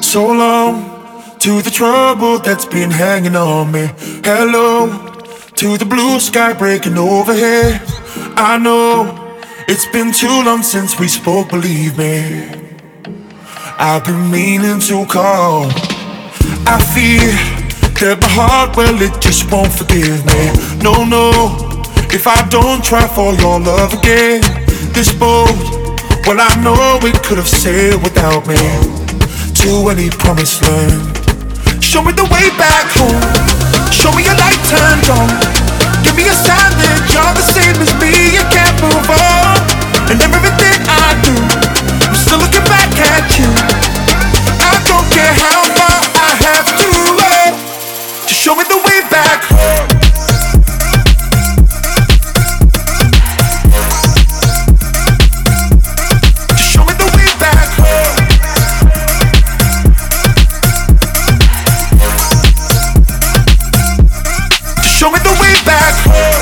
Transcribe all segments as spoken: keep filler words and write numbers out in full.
So long to the trouble that's been hanging on me. Hello to the blue sky breaking overhead. I know it's been too long since we spoke, believe me. I've been meaning to call. I fear that my heart, well, it just won't forgive me. No, no, if I don't try for your love again. This boat, well, I know it could have sailed without me to any promised land. Show me the way back home. Show me your light turned on. Give me a sign that you're the same as me. You can't move on. And everything I do, I'm still looking back at you. I don't care how far I have to run. Just show me the way back home. Show me the way back home.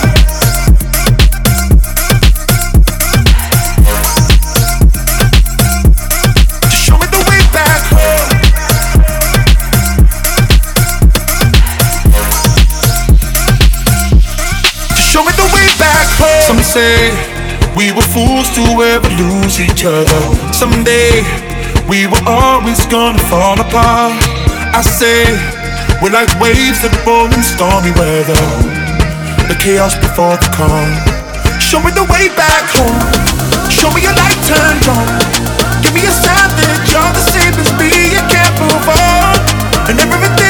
Just show me the way back home. Just show me the way back home. Some say we were fools to ever lose each other. Someday we were always gonna fall apart. I say we're like waves that roll in stormy weather, the chaos before the calm. Show me the way back home. Show me your light turned on. Give me a sign that you're the same as me. You can't move on. And everything